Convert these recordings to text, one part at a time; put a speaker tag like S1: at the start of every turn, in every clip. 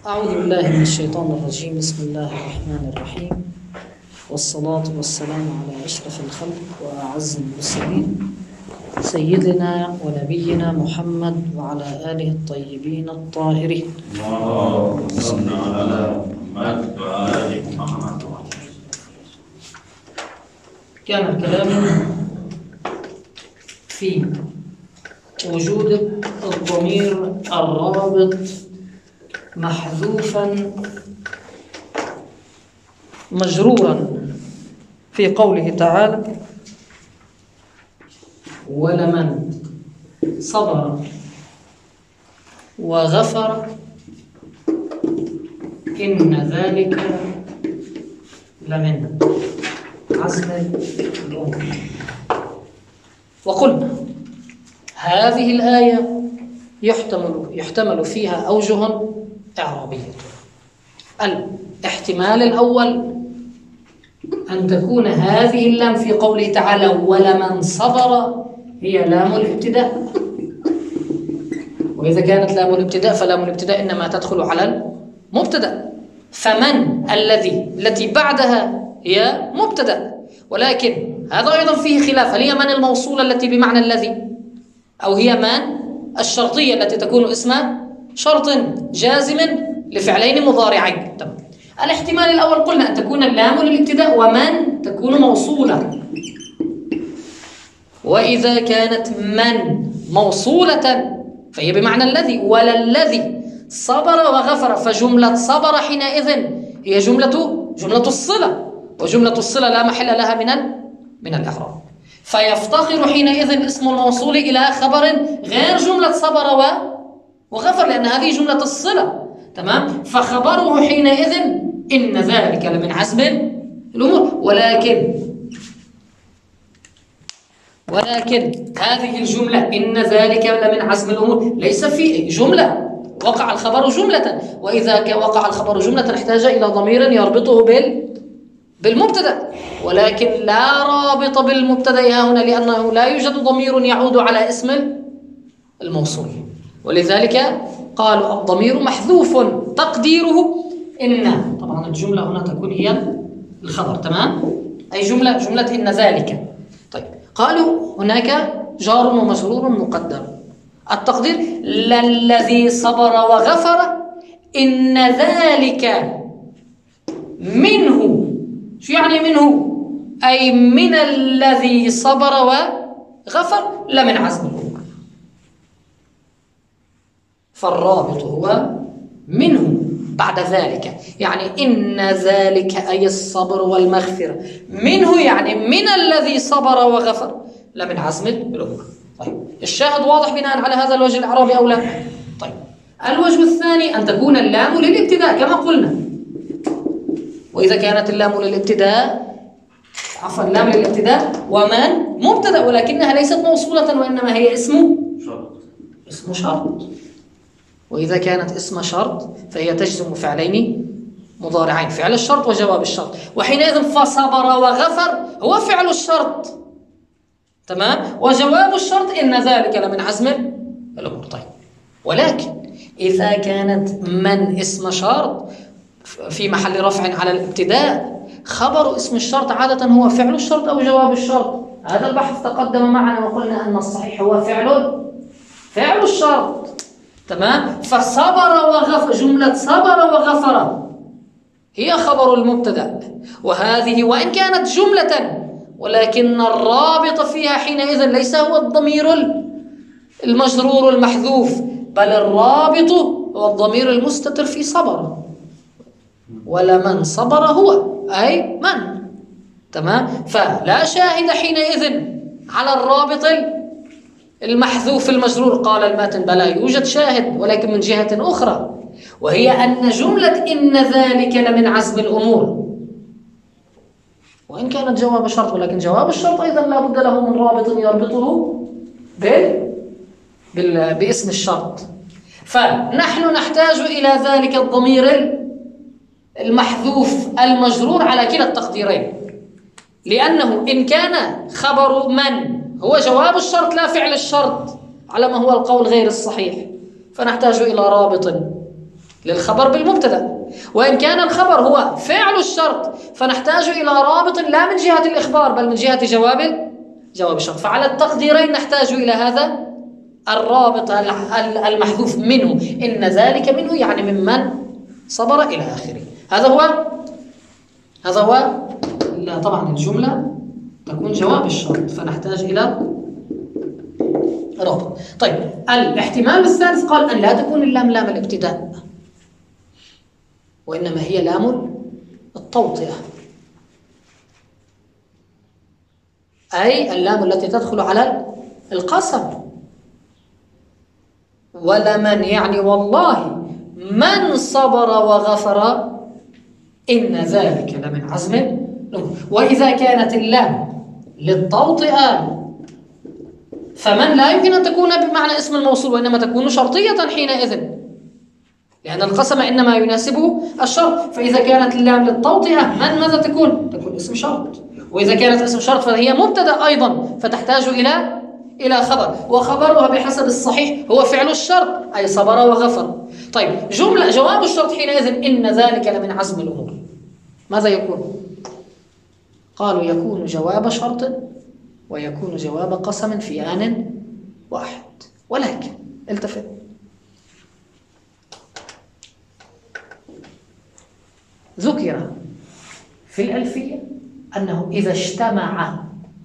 S1: أعوذ بالله من الشيطان الرجيم. بسم الله الرحمن الرحيم، والصلاة والسلام على أشرف الخلق وأعز المرسلين سيدنا ونبينا محمد وعلى آله الطيبين الطاهرين.
S2: اللهم صل على محمد وآل محمد.
S1: كان الكلام في وجود الضمير الرابط محذوفا مجرورا في قوله تعالى: ولمن صبر وغفر إن ذلك لمن عزم الأمور. وقلنا هذه الآية يحتمل فيها أوجه إعرابية. الاحتمال الأول أن تكون هذه اللام في قوله تعالى ولمن صبر هي لام الابتداء، وإذا كانت لام الابتداء فلام الابتداء إنما تدخل على المبتدأ، فمن التي بعدها هي مبتدأ. ولكن هذا أيضا فيه خلاف، هل هي من الموصولة التي بمعنى الذي، أو هي من الشرطية التي تكون اسم شرط جازم لفعلين مضارعين. تمام. الاحتمال الأول قلنا أن تكون اللام للابتداء ومن تكون موصولة، وإذا كانت من موصولة فهي بمعنى الذي، ولا الذي صبر وغفر، فجملة صبر حينئذ هي جملة الصلة، وجملة الصلة لا محل لها من الإعراب، فيفتقر حينئذ اسم الموصول إلى خبر غير جملة صبر وغفر، لأن هذه جملة الصلة. تمام. فخبره حينئذ إن ذلك لمن عزم الأمور. ولكن هذه الجملة إن ذلك لمن عزم الأمور ليس في جملة، وقع الخبر جملة، وإذا وقع الخبر جملة احتاج إلى ضمير يربطه بالمبتدأ، ولكن لا رابط بالمبتدأ هنا، لأنه لا يوجد ضمير يعود على اسم الموصول، ولذلك قالوا الضمير محذوف تقديره إن. طبعا الجملة هنا تكون هي الخبر. تمام. أي جملة إن ذلك. طيب، قالوا هناك جار ومجرور مقدر، التقدير للذي صبر وغفر إن ذلك منه. شو يعني منه؟ أي من الذي صبر وغفر لمن عزم الأمور، فالرابط هو منه بعد ذلك، يعني إن ذلك أي الصبر والمغفرة منه، يعني من الذي صبر وغفر لمن عزم الأمور. طيب، الشاهد واضح بناء على هذا الوجه الإعرابي أو لا؟ طيب، الوجه الثاني أن تكون اللام للابتداء كما قلنا، وإذا كانت اللام للابتداء اللام للابتداء ومن مبتدأ، ولكنها ليست موصولة وإنما هي اسم شرط، وإذا كانت اسم شرط فهي تجزم فعلين مضارعين، فعل الشرط وجواب الشرط، وحينئذ فصبر وغفر هو فعل الشرط. تمام. وجواب الشرط إن ذلك لمن عزم الأمور. طيب، ولكن إذا كانت من اسم شرط في محل رفع على الابتداء، خبر اسم الشرط عادة هو فعل الشرط أو جواب الشرط. هذا البحث تقدم معنا وقلنا أن الصحيح هو فعل الشرط. تمام. فصبر وغفر، جملة صبر وغفر هي خبر المبتدأ، وهذه وإن كانت جملة ولكن الرابط فيها حينئذ ليس هو الضمير المجرور المحذوف، بل الرابط هو الضمير المستتر في صبر، ولمن صبر هو أي من. تمام. فلا شاهد حينئذ على الرابط المحذوف المجرور. قال الماتن بلى يوجد شاهد، ولكن من جهة أخرى، وهي أن جملة إن ذلك لمن عزم الأمور وإن كانت جواب شرط، ولكن جواب الشرط أيضا لا بد له من رابط يربطه باسم الشرط، فنحن نحتاج إلى ذلك الضمير المحذوف المجرور على كلا التقديرين، لأنه إن كان خبر من هو جواب الشرط لا فعل الشرط على ما هو القول غير الصحيح، فنحتاج إلى رابط للخبر بالمبتدأ. وإن كان الخبر هو فعل الشرط فنحتاج إلى رابط لا من جهة الإخبار بل من جهة جواب الشرط. فعلى التقديرين نحتاج إلى هذا الرابط المحذوف منه، إن ذلك منه يعني ممن صبر إلى آخره. هذا هو لا طبعا الجملة تكون جواب الشرط فنحتاج إلى رابط. طيب الاحتمال الثالث قال أن لا تكون اللام لام الابتداء وإنما هي لام التوطئة، أي اللام التي تدخل على القسم. ولمن يعني والله من صبر وغفر إن ذلك لمن عزم الأمور. وإذا كانت اللام للتوطئة فمن لا يمكن أن تكون بمعنى اسم الموصول وإنما تكون شرطية حينئذ، لأن القسم إنما يناسبه الشرط. فإذا كانت اللام للتوطئة من ماذا تكون؟ تكون اسم شرط. وإذا كانت اسم شرط فهي مبتدأ أيضا فتحتاج إلى خبر، وخبرها بحسب الصحيح هو فعل الشرط أي صبر وغفر. طيب جواب الشرط حينئذ إن ذلك لمن عزم الأمور ماذا يكون؟ قالوا يكون جواب شرط ويكون جواب قسم في آن واحد. ولكن التفت، ذكر في الألفية أنه إذا اجتمع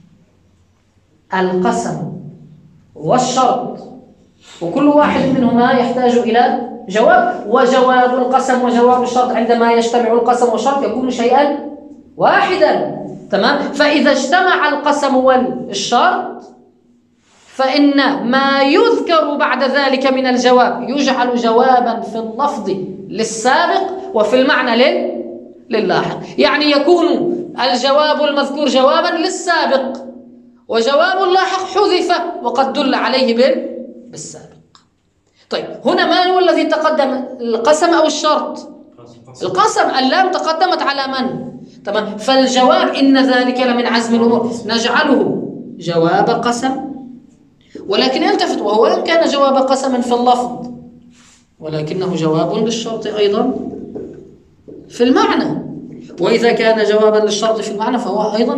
S1: القسم والشرط وكل واحد منهما يحتاج إلى جواب، وجواب القسم وجواب الشرط عندما يجتمع القسم والشرط يكون شيئا واحدا. تمام؟ فإذا اجتمع القسم والشرط فإن ما يذكر بعد ذلك من الجواب يجعل جوابا في اللفظ للسابق وفي المعنى للاحق. يعني يكون الجواب المذكور جوابا للسابق وجواب اللاحق حذف وقد دل عليه بالسابق. طيب هنا ما هو الذي تقدم، القسم أو الشرط؟ القسم. اللام تقدمت على من؟ تمام. فالجواب إن ذلك لمن عزم الأمور نجعله جواب قسم، ولكن التفت وهو إن كان جواب قسم في اللفظ ولكنه جواب للشرط أيضا في المعنى. وإذا كان جوابا للشرط في المعنى فهو أيضا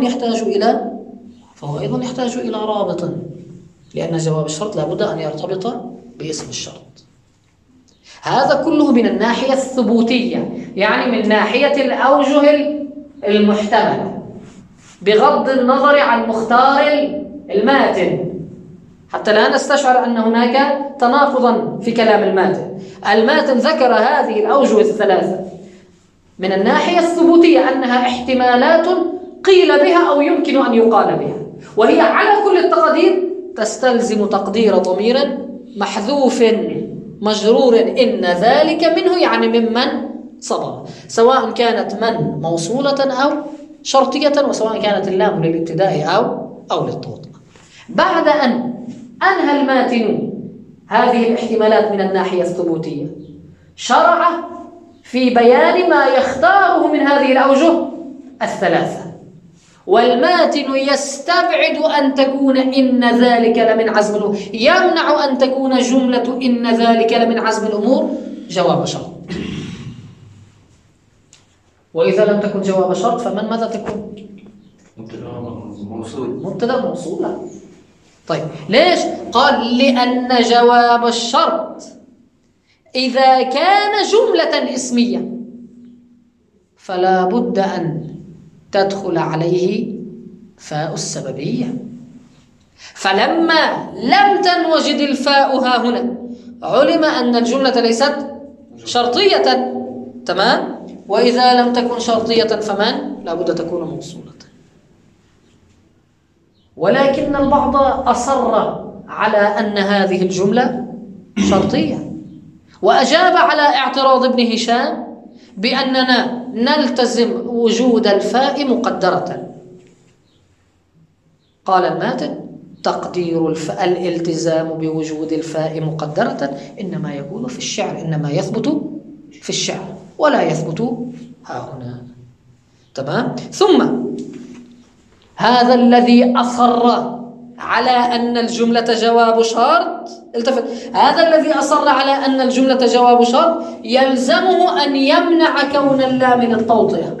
S1: يحتاج إلى رابط، لأن جواب الشرط لابد أن يرتبط باسم الشرط. هذا كله من الناحية الثبوتية، يعني من ناحية الأوجه المحتملة بغض النظر عن مختار الماتن، حتى لا نستشعر أن هناك تناقضا في كلام الماتن. الماتن ذكر هذه الأوجه الثلاثة من الناحية الثبوتية أنها احتمالات قيل بها أو يمكن أن يقال بها، وهي على كل التقدير تستلزم تقدير ضمير محذوف مجرور إن ذلك منه يعني ممن صبر، سواء كانت من موصولة أو شرطية وسواء كانت اللام للابتداء أو للتوطئة. بعد أن أنهى الماتن هذه الاحتمالات من الناحية الثبوتية شرع في بيان ما يختاره من هذه الأوجه الثلاثة. والماتن يستبعد أن تكون إن ذلك لمن عزم الأمور، يمنع أن تكون جملة إن ذلك لمن عزم الأمور جواب شرط. وإذا لم تكن جواب شرط فمن ماذا تكون؟ مبتدأ موصول. لا. طيب ليش؟ قال لأن جواب الشرط إذا كان جملة اسمية فلا بد أن تدخل عليه فاء السببية، فلما لم تنوجد الفاء ها هنا علم أن الجملة ليست شرطية. تمام؟ وإذا لم تكن شرطية فمن لا بد تكون موصولة. ولكن البعض أصر على أن هذه الجملة شرطية وأجاب على اعتراض ابن هشام بأننا نلتزم وجود الفاء مقدرة. قال الماتن تقدير الالتزام بوجود الفاء مقدرة إنما يكون في الشعر، إنما يثبت في الشعر ولا يثبت ها هنا. تمام؟ ثم هذا الذي أصر على أن الجملة جواب شرط، التفت، هذا الذي أصر على أن الجملة جواب شرط يلزمه أن يمنع كون اللام للتوطئة.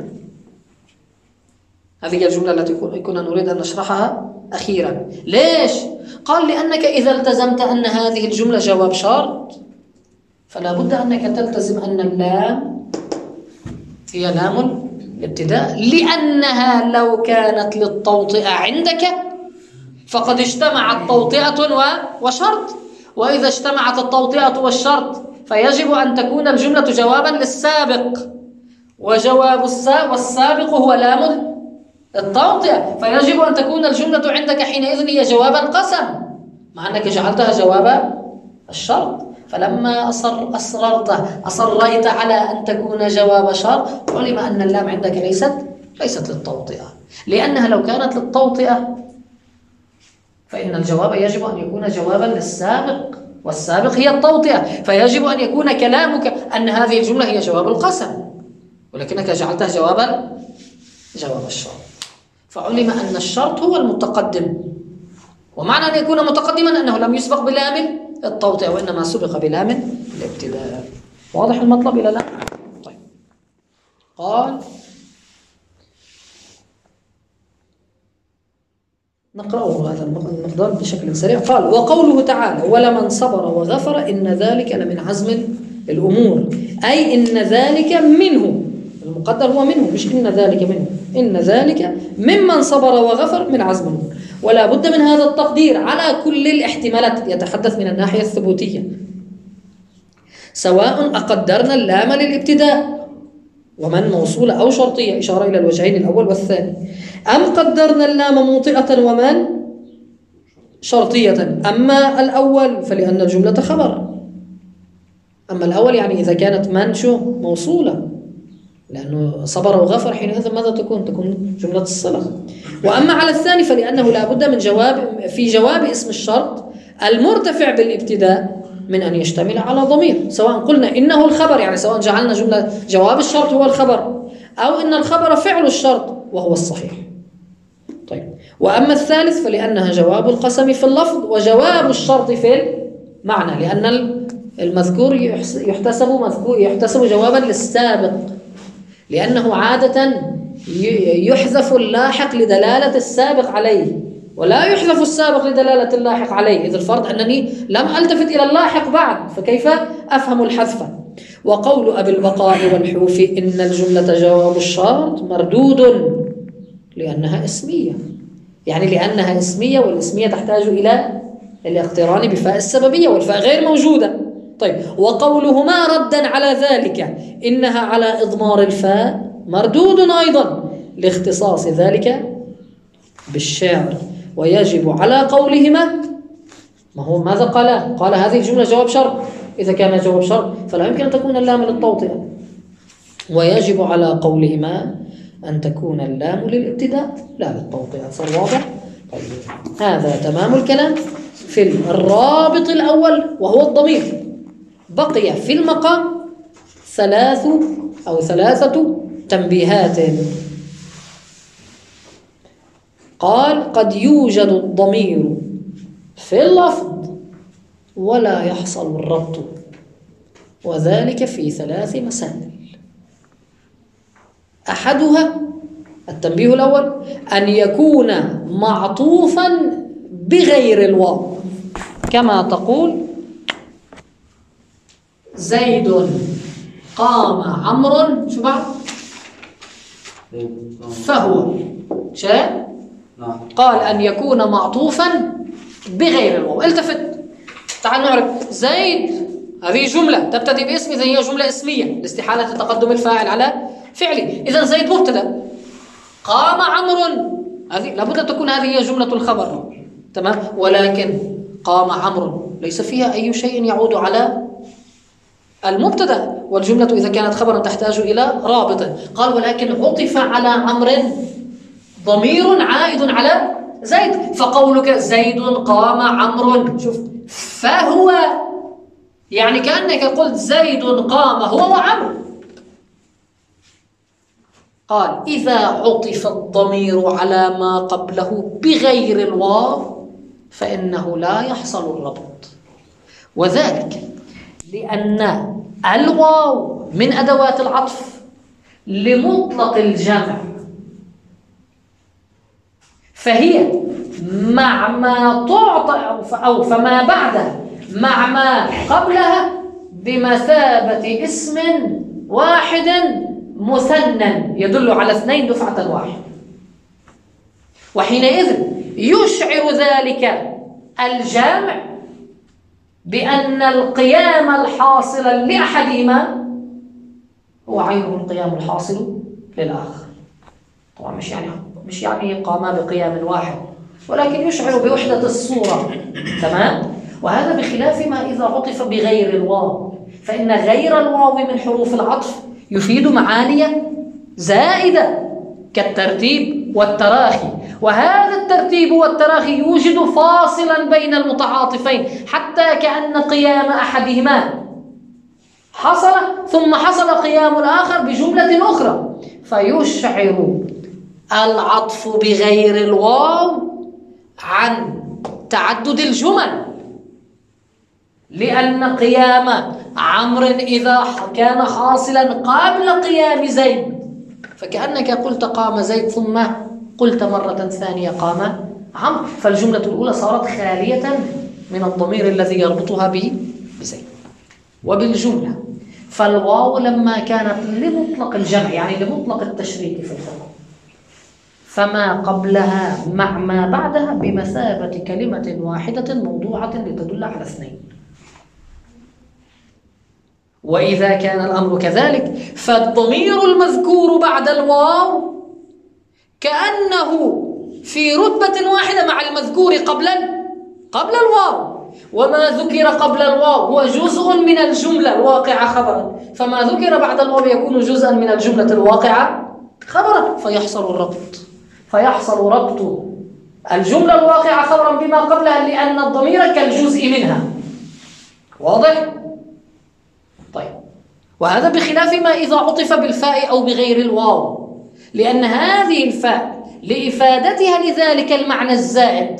S1: هذه الجملة التي كنا نريد أن نشرحها أخيرا. ليش؟ قال لأنك إذا التزمت أن هذه الجملة جواب شرط فلا بد أنك تلتزم أن اللام هي لام الابتداء، لأنها لو كانت للتوطئة عندك فقد اجتمعت توطئة وشرط، وإذا اجتمعت التوطئة والشرط فيجب أن تكون الجملة جوابا للسابق، وجواب والسابق هو لام التوطئة، فيجب أن تكون الجملة عندك حينئذ هي جواب القسم مع أنك جعلتها جواب الشرط. فلما أصريت على أن تكون جواب شرط علم أن اللام عندك ليست للتوطئة، لأنها لو كانت للتوطئة فإن الجواب يجب أن يكون جوابا للسابق، والسابق هي التوطئة، فيجب أن يكون كلامك أن هذه الجملة هي جواب القسم، ولكنك جعلتها جواب الشرط. فعلم أن الشرط هو المتقدم، ومعنى أن يكون متقدما أنه لم يسبق بلام التوطئة وإنما سبق بلام الابتداء. واضح المطلب إلى الآن؟ طيب. قال نقرأه هذا المقدار بشكل سريع. قال وقوله تعالى ولمن صبر وغفر إن ذلك لمن عزم الأمور، أي إن ذلك منه، المقدر هو منه مش إن ذلك منه، إن ذلك ممن صبر وغفر من عزم الأمور. ولا بد من هذا التقدير على كل الاحتمالات، يتحدث من الناحية الثبوتية، سواء أقدرنا اللام للابتداء ومن موصولة أو شرطية، إشارة إلى الوجهين الأول والثاني، أم قدرنا اللام موطئة ومن شرطية. أما الأول فلأن الجملة خبر، أما الأول يعني إذا كانت من موصولة، لأنه صبر وغفر حينئذ ماذا تكون جملة الصلة. وأما على الثاني فلأنه لا بد من جواب اسم الشرط المرتفع بالابتداء من أن يشتمل على ضمير، سواء قلنا إنه الخبر يعني سواء جعلنا جملة جواب الشرط هو الخبر، أو إن الخبر فعل الشرط وهو الصحيح. طيب. وأما الثالث فلأنها جواب القسم في اللفظ وجواب الشرط في المعنى، لأن المذكور يحتسب جوابا للسابق، لأنه عادة يحذف اللاحق لدلالة السابق عليه، ولا يحذف السابق لدلالة اللاحق عليه، إذ الفرض أنني لم ألتفت إلى اللاحق بعد، فكيف أفهم الحذف؟ وقول أبي البقاء والحوفي إن الجملة جواب الشرط مردود لأنها اسمية، يعني لأنها اسمية، والاسمية تحتاج إلى الاقتران بفاء السببية والفاء غير موجودة. طيب. وقولهما ردا على ذلك إنها على إضمار الفاء مردود أيضا لاختصاص ذلك بالشعر، ويجب على قولهما ما هو ماذا قال هذه الجملة جواب شرط، إذا كان جواب شرط فلا يمكن أن تكون اللام للتوطئة، ويجب على قولهما أن تكون اللام للابتداء لا للتوطئة. صار واضح؟ طيب. هذا تمام الكلام في الرابط الأول وهو الضمير. بقي في المقام ثلاثة تنبيهات. قال قد يوجد الضمير في اللفظ ولا يحصل الربط، وذلك في 3 مسائل. أحدها التنبيه الأول أن يكون معطوفا بغير الواو، كما تقول زيد قام عمرو شو بعد فهو شيء. قال أن يكون معطوفا بغير الواو. التفت، تعال نعرف زيد هذه جملة تبتدي باسم، إذا هي جملة اسمية لاستحالة تقدم الفاعل على فعله، إذا زيد مبتدأ، قام عمرو هذه لابد أن تكون هذه هي جملة الخبر، تمام. ولكن قام عمرو ليس فيها أي شيء يعود على المبتدأ، والجملة إذا كانت خبرا تحتاج إلى رابط. قال ولكن عطف على عمرو ضمير عائد على زيد، فقولك زيد قام عمرو شوف فهو يعني كأنك قلت زيد قام هو وعمرو. قال إذا عطف الضمير على ما قبله بغير الواو فإنه لا يحصل الربط، وذلك لأن الواو من أدوات العطف لمطلق الجمع، فهي مع ما تعطى أو فما بعدها مع ما قبلها بمثابة اسم واحد مثنى يدل على اثنين دفعة واحدة، وحينئذ يشعر ذلك الجامع بأن القيام الحاصل لأحدهما هو عينه القيام الحاصل للآخر. طبعا مش يعني قاما بقيام واحد، ولكن يشعر بوحدة الصورة، تمام؟ وهذا بخلاف ما إذا عطف بغير الواو، فإن غير الواو من حروف العطف يفيد معاني زائدة كالترتيب والتراخي، وهذا الترتيب والتراخي يوجد فاصلا بين المتعاطفين حتى كأن قيام أحدهما حصل ثم حصل قيام الآخر بجملة أخرى، فيشعر العطف بغير الواو عن تعدد الجمل، لأن قيام عمرو إذا كان حاصلا قبل قيام زيد فكأنك قلت قام زيد ثم قلت مرة ثانية قام عمرو، فالجملة الأولى صارت خالية من الضمير الذي يربطها بزيد. وبالجملة فالواو لما كانت لمطلق الجمع يعني لمطلق التشريك في الحكم، فما قبلها مع ما بعدها بمثابة كلمة واحدة موضوعة لتدل على اثنين. وإذا كان الأمر كذلك فالضمير المذكور بعد الواو كأنه في رتبة واحدة مع المذكور قبل الواو، وما ذكر قبل الواو هو جزء من الجملة الواقعة خبرا، فما ذكر بعد الواو يكون جزءا من الجملة الواقعة خبرا، فيحصل ربط الجملة الواقعة خبرا بما قبلها لأن الضمير كالجزء منها. واضح؟ طيب، وهذا بخلاف ما إذا عطف بالفاء أو بغير الواو، لأن هذه الفاء لإفادتها لذلك المعنى الزائد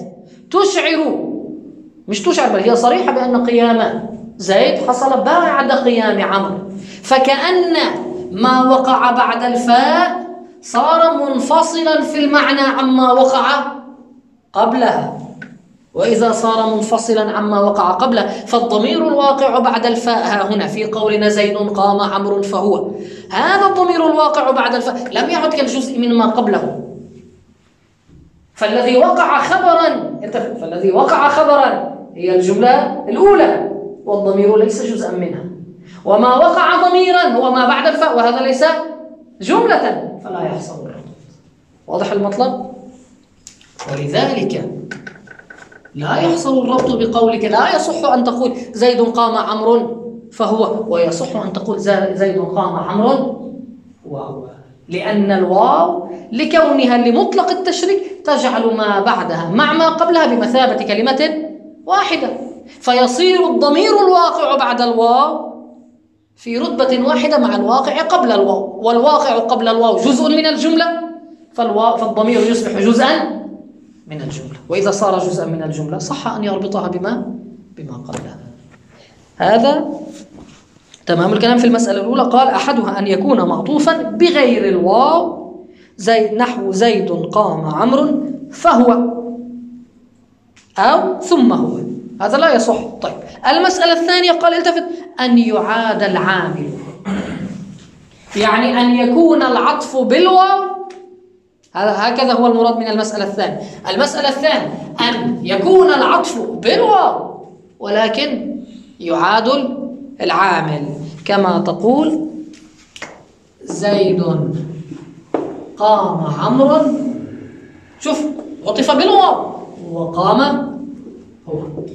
S1: مش تشعر بل هي صريحة بأن قيام زيد حصل بعد قيام عمرو، فكأن ما وقع بعد الفاء صار منفصلا في المعنى عما وقع قبلها، وإذا صار منفصلا عما وقع قبله فالضمير الواقع بعد الفاء هنا في قولنا زيد قام عمرو فهو، هذا الضمير الواقع بعد الفاء لم يعد كالجزء مما قبله، فالذي وقع خبرا هي الجملة الأولى والضمير ليس جزءا منها، وما وقع ضميرا هو ما بعد الفاء وهذا ليس جملة، فلا يحصل الربط. واضح المطلب؟ ولذلك لا يحصل الربط بقولك لا يصح أن تقول زيد قام عمرو فهو، ويصح أن تقول زيد قام عمرو وهو، لأن الواو لكونها لمطلق التشريك تجعل ما بعدها مع ما قبلها بمثابة كلمة واحدة، فيصير الضمير الواقع بعد الواو في رتبة واحدة مع الواقع قبل الواو، والواقع قبل الواو جزء من الجملة، فالضمير يصبح جزءا من الجملة، وإذا صار جزءا من الجملة صح أن يربطها بما قبلها. هذا تمام الكلام في المسألة الأولى. قال أحدها أن يكون معطوفا بغير الواو نحو زيد قام عمرو فهو أو ثم هو، هذا لا يصح. طيب، المسألة الثانية قال التفت أن يعاد العامل، يعني أن يكون العطف بالواو، هكذا هو المراد من المسألة الثانية. المسألة الثانية أن يكون العطف بالواو ولكن يعاد العامل، كما تقول زيد قام عمرو، شوف عطف بالواو وقام هو،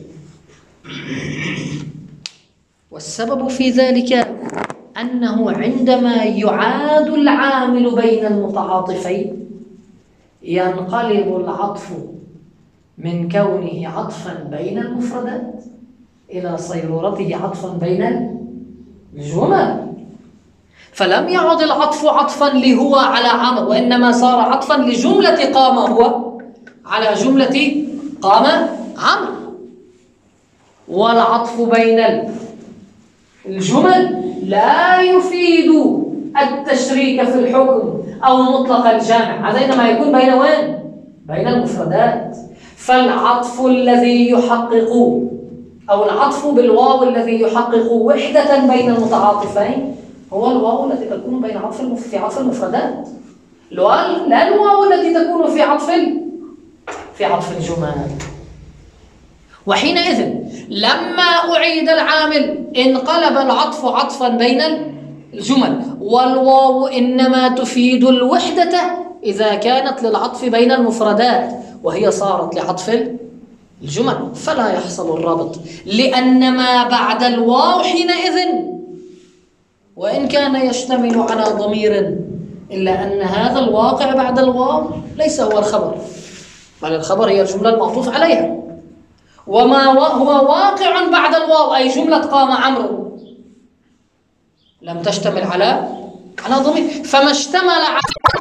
S1: والسبب في ذلك أنه عندما يعاد العامل بين المتعاطفين ينقلب العطف من كونه عطفا بين المفردات إلى صيرورته عطفا بين الجمل، فلم يعد العطف عطفا لهو على عمرو، وإنما صار عطفا لجملة قام هو على جملة قام عمرو. والعطف بين الجمل لا يفيد التشريك في الحكم أو مطلق الجامع، هذا إنما يكون بين وين؟ بين المفردات. فالعطف الذي يحقق أو العطف بالواو الذي يحقق وحدة بين المتعاطفين هو الواو التي تكون بين في عطف المفردات، لا الواو التي تكون في عطف الجمل. وحينئذ لما أعيد العامل انقلب العطف عطفا بين الجمل، والواو إنما تفيد الوحدة إذا كانت للعطف بين المفردات، وهي صارت لعطف الجمل، فلا يحصل الربط، لأن ما بعد الواو حينئذ وإن كان يشتمل على ضمير إلا أن هذا الواقع بعد الواو ليس هو الخبر، بل الخبر هي الجملة المعطوف عليها، وما هو واقع بعد الواو أي جملة قام عمرو لم تشتمل على ضمير، فما اشتمل على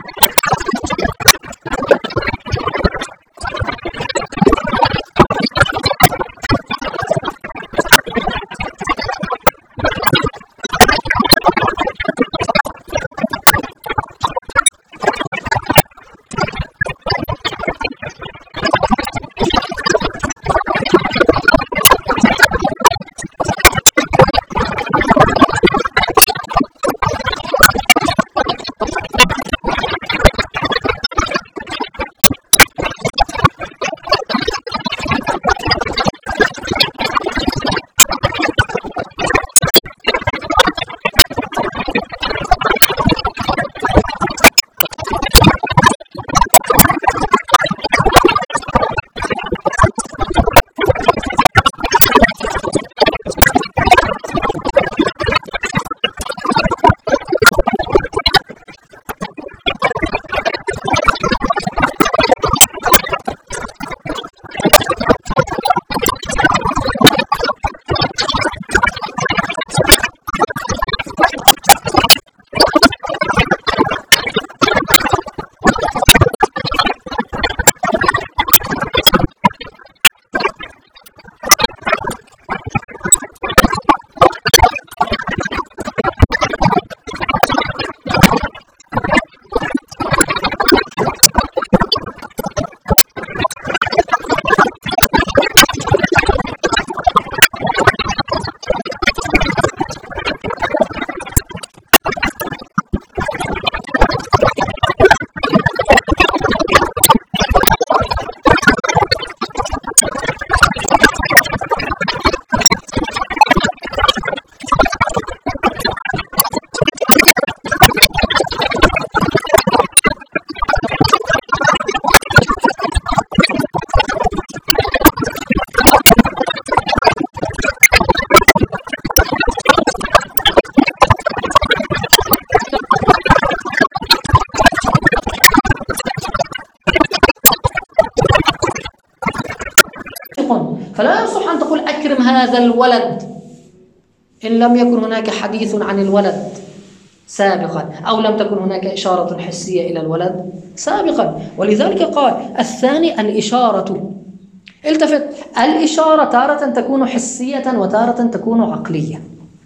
S1: فلا يصح أن تقول أكرم هذا الولد إن لم يكن هناك حديث عن الولد سابقا أو لم تكن هناك إشارة حسية إلى الولد سابقا. ولذلك قال الثاني الإشارة. التفت، الإشارة تارة تكون حسية وتارة تكون عقلية.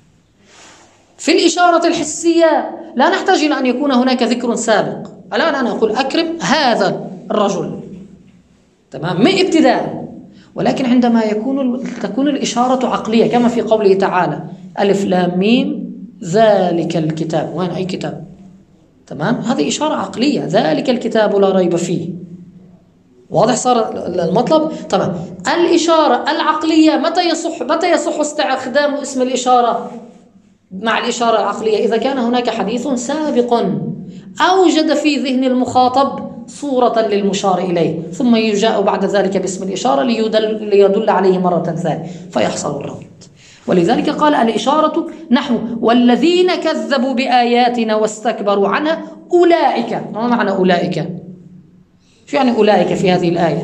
S1: في الإشارة الحسية لا نحتاج إلى أن يكون هناك ذكر سابق. الآن أنا أقول أكرم هذا الرجل، تمام، من ابتداء. ولكن عندما تكون الإشارة عقلية كما في قوله تعالى ألف لام ميم ذلك الكتاب، وين أي كتاب؟ تمام، هذه إشارة عقلية، ذلك الكتاب لا ريب فيه. واضح صار المطلب؟ تمام. الإشارة العقلية متى يصح استخدام اسم الإشارة مع الإشارة العقلية؟ إذا كان هناك حديث سابق أوجد في ذهن المخاطب صورة للمشار إليه، ثم يجاء بعد ذلك باسم الإشارة ليدل عليه مرة ثانية فيحصل الربط. ولذلك قال الإشارة نحو والذين كذبوا بآياتنا واستكبروا عنها أولئك. ما معنى أولئك؟ شو يعني أولئك في هذه الآية؟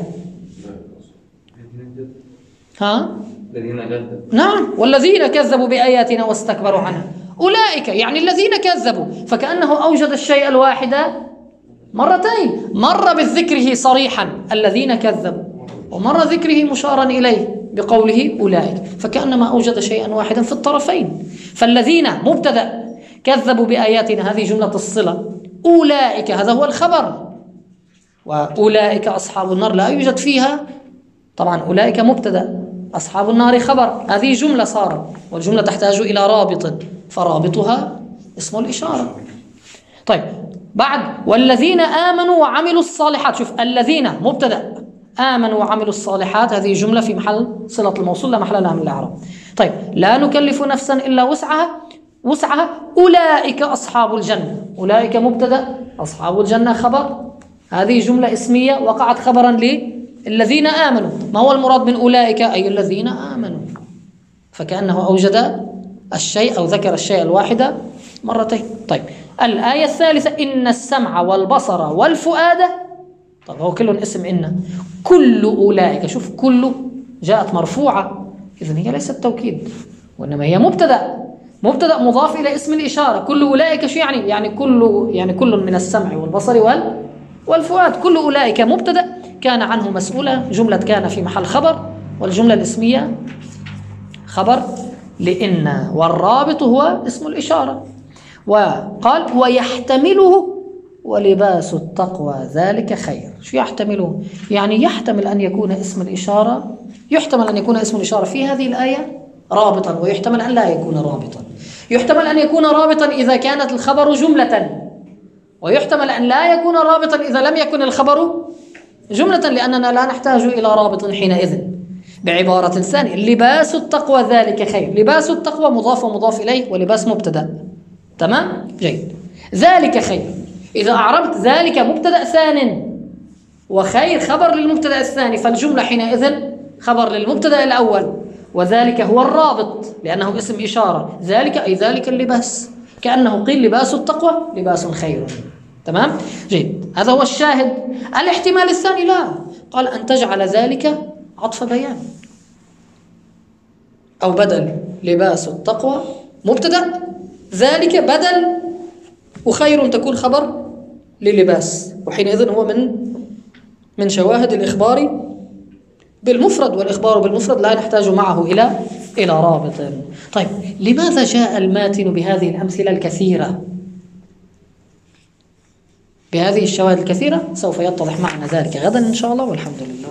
S1: نعم، والذين كذبوا بآياتنا واستكبروا عنها أولئك، يعني الذين كذبوا، فكأنه أوجد الشيء الواحد مرتين، مرة بذكره صريحا الذين كذبوا، ومرة ذكره مشارا إليه بقوله أولئك، فكأنما أوجد شيئا واحدا في الطرفين. فالذين مبتدأ كذبوا بآياتنا هذه جملة الصلة، أولئك هذا هو الخبر، وأولئك أصحاب النار لا يوجد فيها، طبعا أولئك مبتدأ أصحاب النار خبر، هذه جملة صارت، والجملة تحتاج إلى رابط، فرابطها اسم الإشارة. طيب بعد والذين آمنوا وعملوا الصالحات، شوف الذين مبتدأ، آمنوا وعملوا الصالحات هذه جملة في محل صلة الموصول لا محل لها من الإعراب. طيب لا نكلف نفسا إلا وسعها أولئك أصحاب الجنة، أولئك مبتدأ أصحاب الجنة خبر، هذه جملة اسمية وقعت خبرا للذين آمنوا. ما هو المراد من أولئك؟ أي الذين آمنوا، فكأنه أوجد الشيء أو ذكر الشيء الواحد مرتين. طيب الآية الثالثة إن السمع والبصر والفؤاد، طيب هو كل اسم إن، كل أولئك، شوف كل جاءت مرفوعة، إذن هي ليست توكيد وإنما هي مبتدأ مضاف إلى اسم الإشارة. كل أولئك شو يعني؟ يعني كل من السمع والبصر والفؤاد، كل أولئك مبتدأ كان عنه مسؤولة، جملة كان في محل خبر، والجملة الاسمية خبر لإن، والرابط هو اسم الإشارة. وقال ويحتمله ولباس التقوى ذلك خير. شو يحتمله؟ يعني يحتمل أن يكون اسم الإشارة، يحتمل أن يكون اسم الإشارة في هذه الآية رابطا، ويحتمل أن لا يكون رابطا. يحتمل أن يكون رابطا إذا كانت الخبر جملة، ويحتمل أن لا يكون رابطا إذا لم يكن الخبر جملة، لأننا لا نحتاج إلى رابط حينئذ. بعبارة ثانية لباس التقوى ذلك خير، لباس التقوى مضاف ومضاف إليه، ولباس مبتدأ. تمام؟ جيد. ذلك خير، إذا أعربت ذلك مبتدأ ثان وخير خبر للمبتدأ الثاني، فالجملة حينئذ خبر للمبتدأ الأول، وذلك هو الرابط لأنه اسم إشارة، ذلك أي ذلك اللباس، كأنه قيل لباس التقوى لباس خير. تمام؟ جيد. هذا هو الشاهد. الاحتمال الثاني لا، قال أن تجعل ذلك عطف بيان أو بدل، لباس التقوى مبتدأ، ذلك بدل، وخير تكون خبر للباس، وحينئذ هو من شواهد الإخبار بالمفرد، والإخبار بالمفرد لا نحتاج معه إلى رابط. طيب لماذا جاء الماتن بهذه الأمثلة الكثيرة، بهذه الشواهد الكثيرة؟ سوف يتضح معنا ذلك غدا إن شاء الله، والحمد لله.